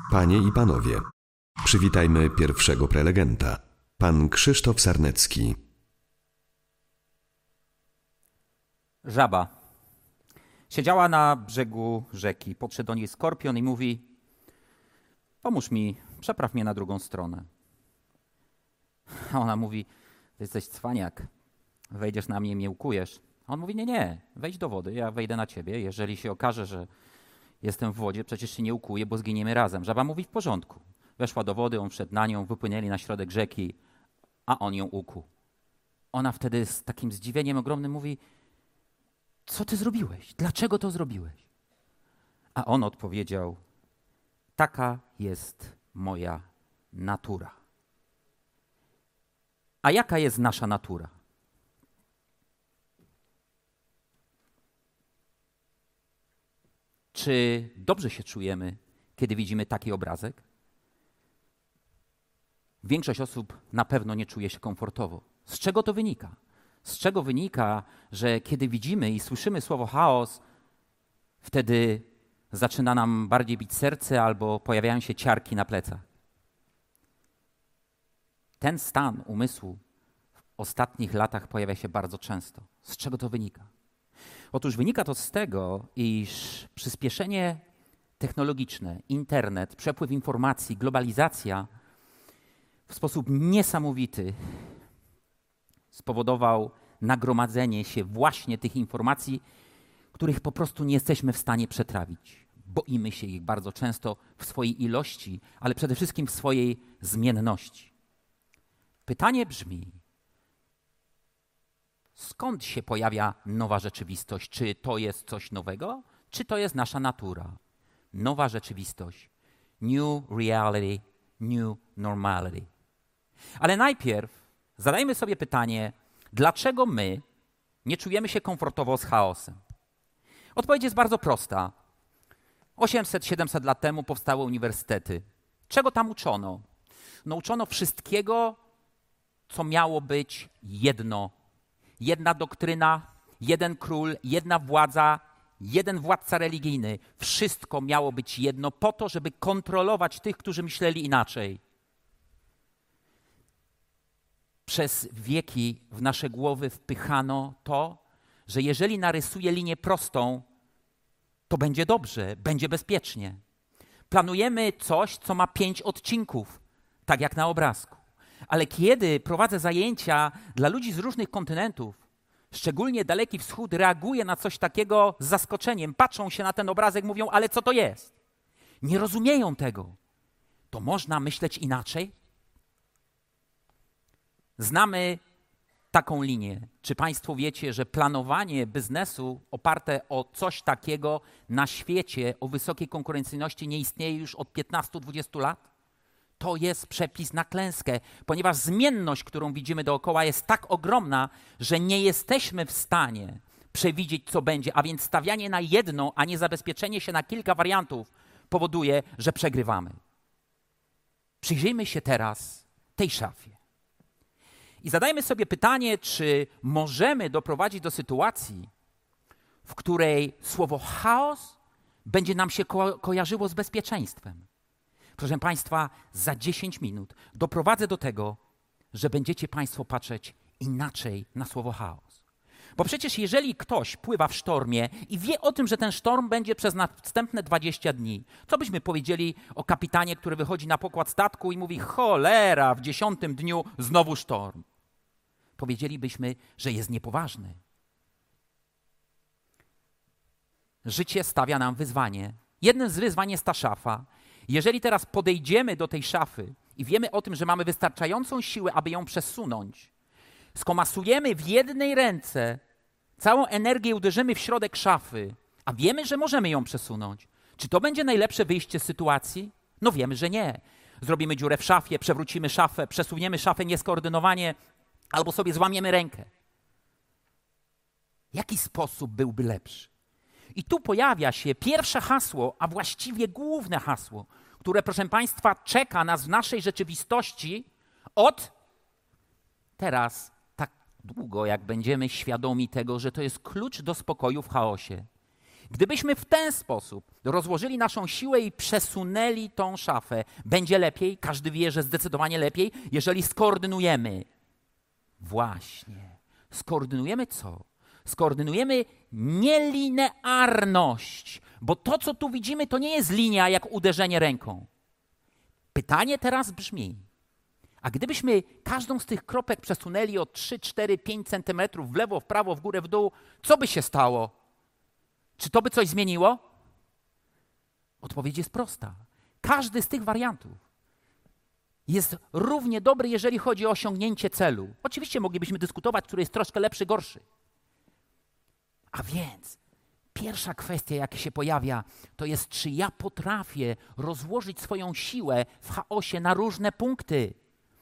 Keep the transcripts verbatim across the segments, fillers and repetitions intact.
Panie i panowie, przywitajmy pierwszego prelegenta, pan Krzysztof Sarnecki. Żaba. Siedziała na brzegu rzeki. Podszedł do niej skorpion i mówi: pomóż mi, przepraw mnie na drugą stronę. A ona mówi: ty jesteś cwaniak, wejdziesz na mnie i mnie ukujesz. A on mówi: nie, nie, wejdź do wody, ja wejdę na ciebie. Jeżeli się okaże, że jestem w wodzie, przecież się nie ukuję, bo zginiemy razem. Żaba mówi: w porządku. Weszła do wody, on wszedł na nią, wypłynęli na środek rzeki, a on ją ukuł. Ona wtedy z takim zdziwieniem ogromnym mówi: co ty zrobiłeś? Dlaczego to zrobiłeś? A on odpowiedział: taka jest moja natura. A jaka jest nasza natura? Czy dobrze się czujemy, kiedy widzimy taki obrazek? Większość osób na pewno nie czuje się komfortowo. Z czego to wynika? Z czego wynika, że kiedy widzimy i słyszymy słowo chaos, wtedy zaczyna nam bardziej bić serce albo pojawiają się ciarki na plecach? Ten stan umysłu w ostatnich latach pojawia się bardzo często. Z czego to wynika? Otóż wynika to z tego, iż przyspieszenie technologiczne, internet, przepływ informacji, globalizacja w sposób niesamowity spowodował nagromadzenie się właśnie tych informacji, których po prostu nie jesteśmy w stanie przetrawić. Boimy się ich bardzo często w swojej ilości, ale przede wszystkim w swojej zmienności. Pytanie brzmi: skąd się pojawia nowa rzeczywistość? Czy to jest coś nowego, czy to jest nasza natura? Nowa rzeczywistość. New reality, new normality. Ale najpierw zadajmy sobie pytanie, dlaczego my nie czujemy się komfortowo z chaosem? Odpowiedź jest bardzo prosta. osiemset siedemset lat temu powstały uniwersytety. Czego tam uczono? No uczono wszystkiego, co miało być jedno. Jedna doktryna, jeden król, jedna władza, jeden władca religijny. Wszystko miało być jedno po to, żeby kontrolować tych, którzy myśleli inaczej. Przez wieki w nasze głowy wpychano to, że jeżeli narysuję linię prostą, to będzie dobrze, będzie bezpiecznie. Planujemy coś, co ma pięć odcinków, tak jak na obrazku. Ale kiedy prowadzę zajęcia dla ludzi z różnych kontynentów, szczególnie Daleki Wschód reaguje na coś takiego z zaskoczeniem, patrzą się na ten obrazek, mówią: ale co to jest? Nie rozumieją tego. To można myśleć inaczej? Znamy taką linię. Czy państwo wiecie, że planowanie biznesu oparte o coś takiego na świecie o wysokiej konkurencyjności nie istnieje już od piętnastu do dwudziestu lat? To jest przepis na klęskę, ponieważ zmienność, którą widzimy dookoła, jest tak ogromna, że nie jesteśmy w stanie przewidzieć, co będzie, a więc stawianie na jedno, a nie zabezpieczenie się na kilka wariantów powoduje, że przegrywamy. Przyjrzyjmy się teraz tej szafie. I zadajmy sobie pytanie, czy możemy doprowadzić do sytuacji, w której słowo chaos będzie nam się ko- kojarzyło z bezpieczeństwem. Proszę Państwa, za dziesięć minut doprowadzę do tego, że będziecie Państwo patrzeć inaczej na słowo chaos. Bo przecież jeżeli ktoś pływa w sztormie i wie o tym, że ten sztorm będzie przez następne dwadzieścia dni, co byśmy powiedzieli o kapitanie, który wychodzi na pokład statku i mówi: cholera, w dziesiątym dniu znowu sztorm. Powiedzielibyśmy, że jest niepoważny. Życie stawia nam wyzwanie. Jednym z wyzwań jest ta szafa. Jeżeli teraz podejdziemy do tej szafy i wiemy o tym, że mamy wystarczającą siłę, aby ją przesunąć, skomasujemy w jednej ręce całą energię i uderzymy w środek szafy, a wiemy, że możemy ją przesunąć, czy to będzie najlepsze wyjście z sytuacji? No wiemy, że nie. Zrobimy dziurę w szafie, przewrócimy szafę, przesuniemy szafę nieskoordynowanie albo sobie złamiemy rękę. Jaki sposób byłby lepszy? I tu pojawia się pierwsze hasło, a właściwie główne hasło, które, proszę Państwa, czeka nas w naszej rzeczywistości od teraz tak długo, jak będziemy świadomi tego, że to jest klucz do spokoju w chaosie. Gdybyśmy w ten sposób rozłożyli naszą siłę i przesunęli tą szafę, będzie lepiej, każdy wie, że zdecydowanie lepiej, jeżeli skoordynujemy. Właśnie. Skoordynujemy co? Skoordynujemy nielinearność, bo to, co tu widzimy, to nie jest linia jak uderzenie ręką. Pytanie teraz brzmi, a gdybyśmy każdą z tych kropek przesunęli o trzy, cztery, pięć centymetrów w lewo, w prawo, w górę, w dół, co by się stało? Czy to by coś zmieniło? Odpowiedź jest prosta. Każdy z tych wariantów jest równie dobry, jeżeli chodzi o osiągnięcie celu. Oczywiście moglibyśmy dyskutować, który jest troszkę lepszy, gorszy. A więc pierwsza kwestia, jaka się pojawia, to jest, czy ja potrafię rozłożyć swoją siłę w chaosie na różne punkty.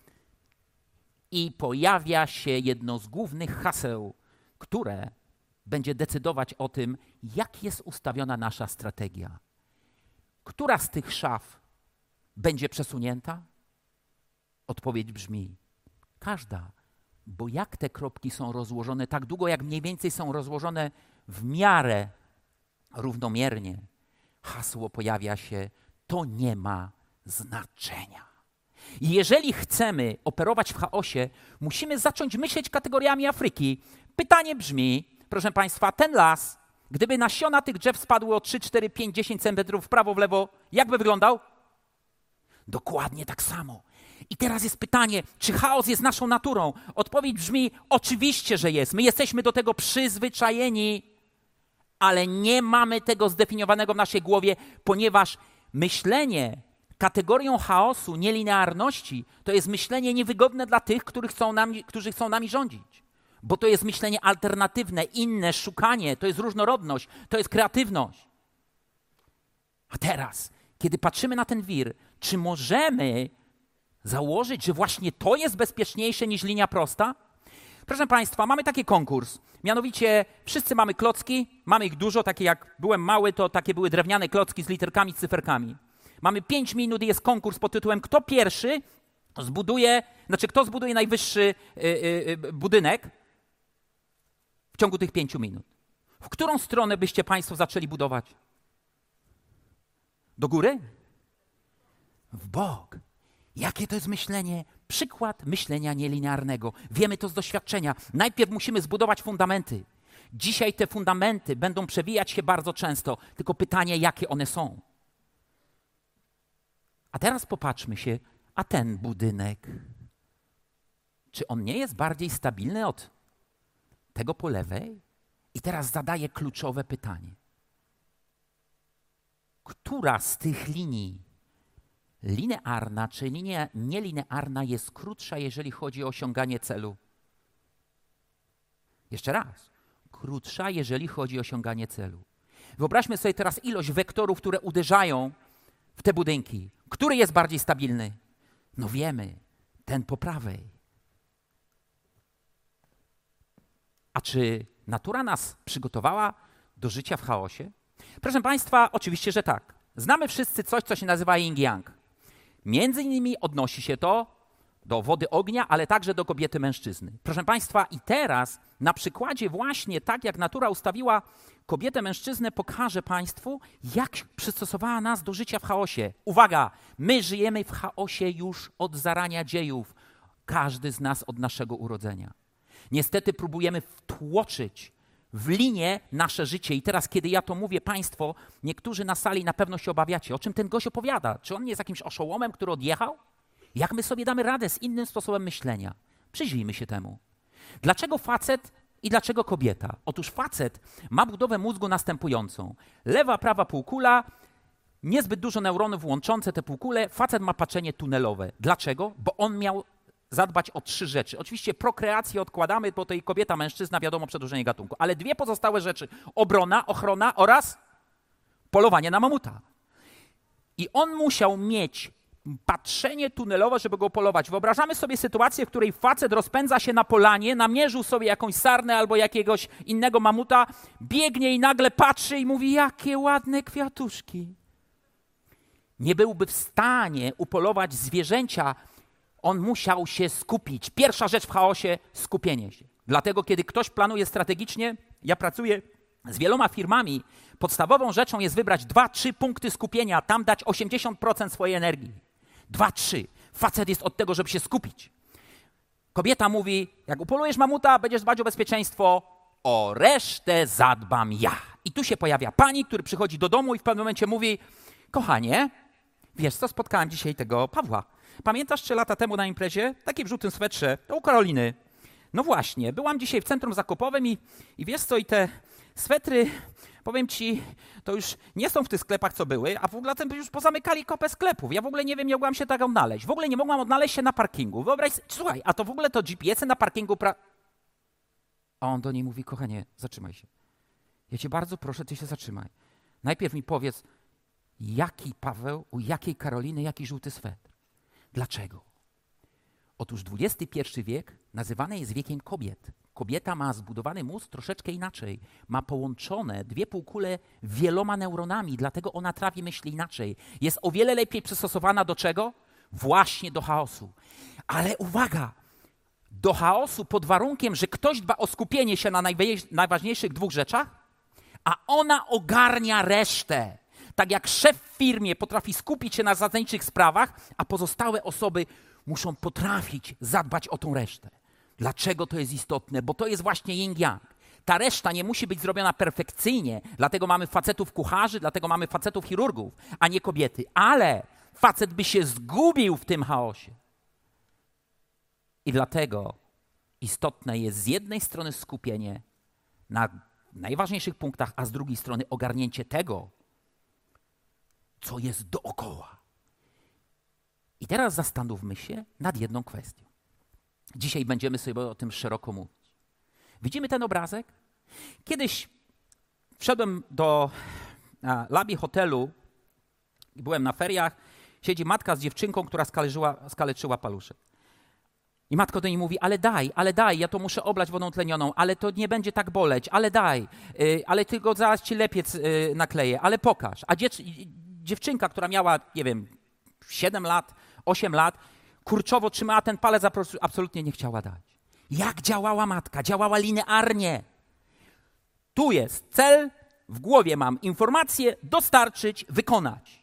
I pojawia się jedno z głównych haseł, które będzie decydować o tym, jak jest ustawiona nasza strategia. Która z tych szaf będzie przesunięta? Odpowiedź brzmi, każda, bo jak te kropki są rozłożone, tak długo jak mniej więcej są rozłożone w miarę równomiernie, hasło pojawia się, to nie ma znaczenia. I jeżeli chcemy operować w chaosie, musimy zacząć myśleć kategoriami Afryki. Pytanie brzmi, proszę Państwa, ten las, gdyby nasiona tych drzew spadły o trzy, cztery, pięć, dziesięć centymetrów w prawo, w lewo, jak by wyglądał? Dokładnie tak samo. I teraz jest pytanie, czy chaos jest naszą naturą? Odpowiedź brzmi, oczywiście, że jest. My jesteśmy do tego przyzwyczajeni, ale nie mamy tego zdefiniowanego w naszej głowie, ponieważ myślenie kategorią chaosu, nielinearności, to jest myślenie niewygodne dla tych, którzy chcą nami, którzy chcą nami rządzić. Bo to jest myślenie alternatywne, inne, szukanie, to jest różnorodność, to jest kreatywność. A teraz, kiedy patrzymy na ten wir, czy możemy założyć, że właśnie to jest bezpieczniejsze niż linia prosta? Proszę Państwa, mamy taki konkurs. Mianowicie wszyscy mamy klocki, mamy ich dużo, takie jak byłem mały, to takie były drewniane klocki z literkami, z cyferkami. Mamy pięć minut i jest konkurs pod tytułem kto pierwszy zbuduje, znaczy kto zbuduje najwyższy y, y, y, budynek w ciągu tych pięciu minut. W którą stronę byście Państwo zaczęli budować? Do góry? W bok. Jakie to jest myślenie? Przykład myślenia nielinearnego. Wiemy to z doświadczenia. Najpierw musimy zbudować fundamenty. Dzisiaj te fundamenty będą przewijać się bardzo często, tylko pytanie, jakie one są. A teraz popatrzmy się, a ten budynek, czy on nie jest bardziej stabilny od tego po lewej? I teraz zadaję kluczowe pytanie. Która z tych linii, linearna czy linia nielinearna, jest krótsza, jeżeli chodzi o osiąganie celu? Jeszcze raz. Krótsza, jeżeli chodzi o osiąganie celu. Wyobraźmy sobie teraz ilość wektorów, które uderzają w te budynki. Który jest bardziej stabilny? No wiemy, ten po prawej. A czy natura nas przygotowała do życia w chaosie? Proszę Państwa, oczywiście, że tak. Znamy wszyscy coś, co się nazywa yin-yang. Między innymi odnosi się to do wody ognia, ale także do kobiety mężczyzny. Proszę Państwa, i teraz na przykładzie właśnie tak, jak natura ustawiła kobietę mężczyznę, pokażę Państwu, jak przystosowała nas do życia w chaosie. Uwaga, my żyjemy w chaosie już od zarania dziejów. Każdy z nas od naszego urodzenia. Niestety próbujemy wtłoczyć w linię nasze życie. I teraz, kiedy ja to mówię Państwo, niektórzy na sali na pewno się obawiacie. O czym ten gość opowiada? Czy on nie jest jakimś oszołomem, który odjechał? Jak my sobie damy radę z innym sposobem myślenia? Przyjrzyjmy się temu. Dlaczego facet i dlaczego kobieta? Otóż facet ma budowę mózgu następującą. Lewa, prawa półkula, niezbyt dużo neuronów łączące te półkule. Facet ma patrzenie tunelowe. Dlaczego? Bo on miał zadbać o trzy rzeczy. Oczywiście prokreację odkładamy, bo to i kobieta, mężczyzna, wiadomo, przedłużenie gatunku. Ale dwie pozostałe rzeczy. Obrona, ochrona oraz polowanie na mamuta. I on musiał mieć patrzenie tunelowe, żeby go polować. Wyobrażamy sobie sytuację, w której facet rozpędza się na polanie, namierzył sobie jakąś sarnę albo jakiegoś innego mamuta, biegnie i nagle patrzy i mówi, jakie ładne kwiatuszki. Nie byłby w stanie upolować zwierzęcia. On musiał się skupić. Pierwsza rzecz w chaosie, skupienie się. Dlatego, kiedy ktoś planuje strategicznie, ja pracuję z wieloma firmami podstawową rzeczą jest wybrać dwa, trzy punkty skupienia, tam dać osiemdziesiąt procent swojej energii. Dwa, trzy. Facet jest od tego, żeby się skupić. Kobieta mówi, jak upolujesz mamuta, będziesz dbać o bezpieczeństwo, o resztę zadbam ja. I tu się pojawia pani, który przychodzi do domu i w pewnym momencie mówi, kochanie, wiesz co, spotkałem dzisiaj tego Pawła. Pamiętasz trzy lata temu na imprezie, taki w żółtym swetrze, to u Karoliny. No właśnie, byłam dzisiaj w centrum zakupowym i, i wiesz co, i te swetry, powiem ci, to już nie są w tych sklepach, co były, a w ogóle ten już pozamykali kopę sklepów. Ja w ogóle nie wiem, nie mogłam się tak odnaleźć. W ogóle nie mogłam odnaleźć się na parkingu. Wyobraź sobie, słuchaj, a to w ogóle to G P S-y na parkingu... Pra... A on do niej mówi, kochanie, zatrzymaj się. Ja cię bardzo proszę, ty się zatrzymaj. Najpierw mi powiedz, jaki Paweł, u jakiej Karoliny, jaki żółty swetr. Dlaczego? Otóż dwudziesty pierwszy wiek nazywany jest wiekiem kobiet. Kobieta ma zbudowany mózg troszeczkę inaczej. Ma połączone dwie półkule wieloma neuronami, dlatego ona trawi myśli inaczej. Jest o wiele lepiej przystosowana do czego? Właśnie do chaosu. Ale uwaga! Do chaosu pod warunkiem, że ktoś dba o skupienie się na najważniejszych dwóch rzeczach, a ona ogarnia resztę. Tak jak szef w firmie potrafi skupić się na zasadniczych sprawach, a pozostałe osoby muszą potrafić zadbać o tą resztę. Dlaczego to jest istotne? Bo to jest właśnie yin-yang. Ta reszta nie musi być zrobiona perfekcyjnie, dlatego mamy facetów kucharzy, dlatego mamy facetów chirurgów, a nie kobiety. Ale facet by się zgubił w tym chaosie. I dlatego istotne jest z jednej strony skupienie na najważniejszych punktach, a z drugiej strony ogarnięcie tego, co jest dookoła. I teraz zastanówmy się nad jedną kwestią. Dzisiaj będziemy sobie o tym szeroko mówić. Widzimy ten obrazek? Kiedyś wszedłem do lobby hotelu i byłem na feriach. Siedzi matka z dziewczynką, która skaleczyła, skaleczyła paluszek. I matka do niej mówi, ale daj, ale daj, ja to muszę oblać wodą tlenioną, ale to nie będzie tak boleć, ale daj, yy, ale tylko zaraz ci lepiec yy, nakleję, ale pokaż. A dziecz, dziewczynka, która miała, nie wiem, siedem lat, osiem lat, kurczowo trzymała ten palec, a absolutnie nie chciała dać. Jak działała matka? Działała linearnie. Tu jest cel, w głowie mam informację, dostarczyć, wykonać.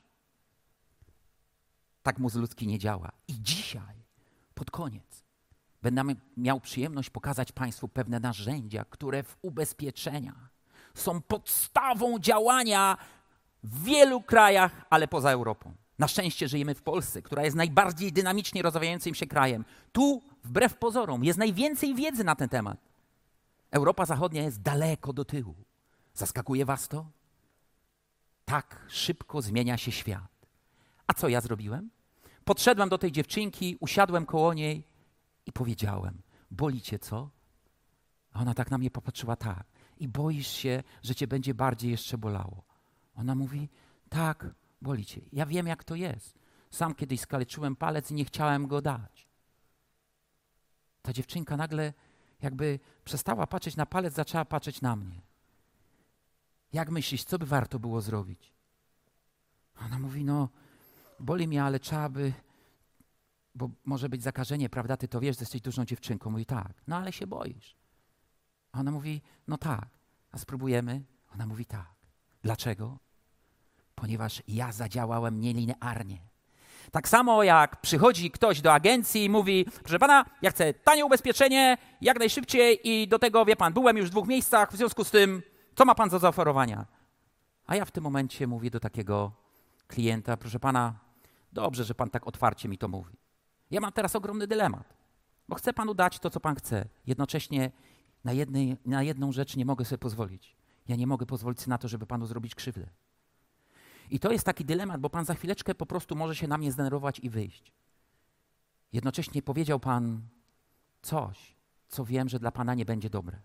Tak mózg ludzki nie działa. I dzisiaj, pod koniec, będę miał przyjemność pokazać Państwu pewne narzędzia, które w ubezpieczeniach są podstawą działania w wielu krajach, ale poza Europą. Na szczęście żyjemy w Polsce, która jest najbardziej dynamicznie rozwijającym się krajem. Tu, wbrew pozorom, jest najwięcej wiedzy na ten temat. Europa Zachodnia jest daleko do tyłu. Zaskakuje was to? Tak szybko zmienia się świat. A co ja zrobiłem? Podszedłem do tej dziewczynki, usiadłem koło niej i powiedziałem, boli cię co? A ona tak na mnie popatrzyła, tak. I boisz się, że cię będzie bardziej jeszcze bolało. Ona mówi, tak, boli cię. Ja wiem, jak to jest. Sam kiedyś skaleczyłem palec i nie chciałem go dać. Ta dziewczynka nagle jakby przestała patrzeć na palec, zaczęła patrzeć na mnie. Jak myślisz, co by warto było zrobić? Ona mówi, no, boli mnie, ale trzeba by, bo może być zakażenie, prawda? Ty to wiesz, że jesteś dużą dziewczynką. Mówi, tak. No, ale się boisz. A ona mówi, no tak. A spróbujemy? Ona mówi, tak. Dlaczego? Ponieważ ja zadziałałem nielinearnie. Tak samo jak przychodzi ktoś do agencji i mówi, proszę pana, ja chcę tanie ubezpieczenie, jak najszybciej i do tego, wie pan, byłem już w dwóch miejscach, w związku z tym, co ma pan za zaoferowania? A ja w tym momencie mówię do takiego klienta, proszę pana, dobrze, że pan tak otwarcie mi to mówi. Ja mam teraz ogromny dylemat, bo chcę panu dać to, co pan chce. Jednocześnie na, jednej, na jedną rzecz nie mogę sobie pozwolić. Ja nie mogę pozwolić sobie na to, żeby panu zrobić krzywdę. I to jest taki dylemat, bo pan za chwileczkę po prostu może się na mnie zdenerwować i wyjść. Jednocześnie powiedział pan coś, co wiem, że dla pana nie będzie dobre.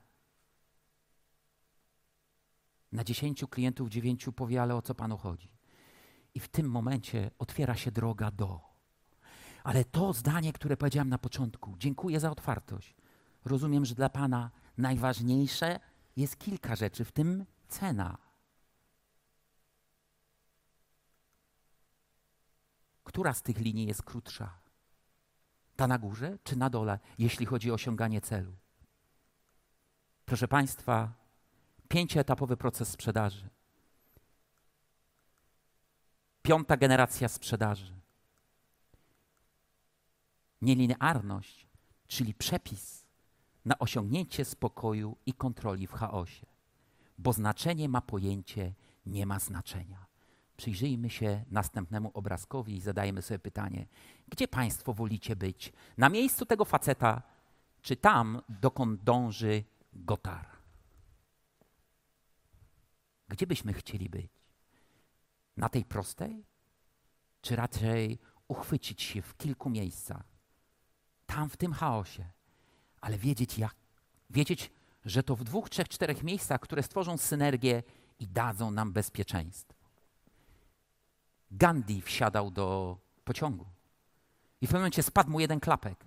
Na dziesięciu klientów dziewięciu powie, ale o co panu chodzi? I w tym momencie otwiera się droga do. Ale to zdanie, które powiedziałem na początku, dziękuję za otwartość. Rozumiem, że dla pana najważniejsze jest kilka rzeczy, w tym cena. Która z tych linii jest krótsza? Ta na górze czy na dole, jeśli chodzi o osiąganie celu? Proszę państwa, Pięcioetapowy proces sprzedaży. Piąta generacja sprzedaży. Nielinearność, czyli przepis na osiągnięcie spokoju i kontroli w chaosie. Bo znaczenie ma pojęcie, nie ma znaczenia. Przyjrzyjmy się następnemu obrazkowi i zadajmy sobie pytanie, gdzie państwo wolicie być? Na miejscu tego faceta, czy tam, dokąd dąży Gotar? Gdzie byśmy chcieli być? Na tej prostej? Czy raczej uchwycić się w kilku miejscach? Tam, w tym chaosie. Ale wiedzieć jak? Wiedzieć, że to w dwóch, trzech, czterech miejscach, które stworzą synergię i dadzą nam bezpieczeństwo. Gandhi wsiadał do pociągu i w pewnym momencie spadł mu jeden klapek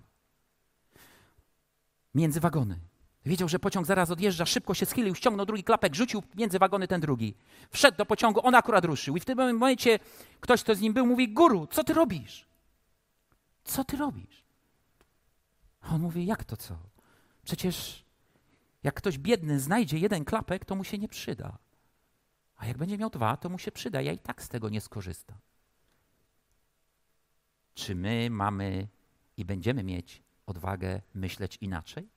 między wagony. Wiedział, że pociąg zaraz odjeżdża, szybko się schylił, ściągnął drugi klapek, rzucił między wagony ten drugi. Wszedł do pociągu, on akurat ruszył i w tym momencie ktoś, kto z nim był, mówi: guru, co ty robisz? Co ty robisz? A on mówi: jak to co? Przecież jak ktoś biedny znajdzie jeden klapek, to mu się nie przyda. A jak będzie miał dwa, to mu się przyda. Ja i tak z tego nie skorzystam. Czy my mamy i będziemy mieć odwagę myśleć inaczej?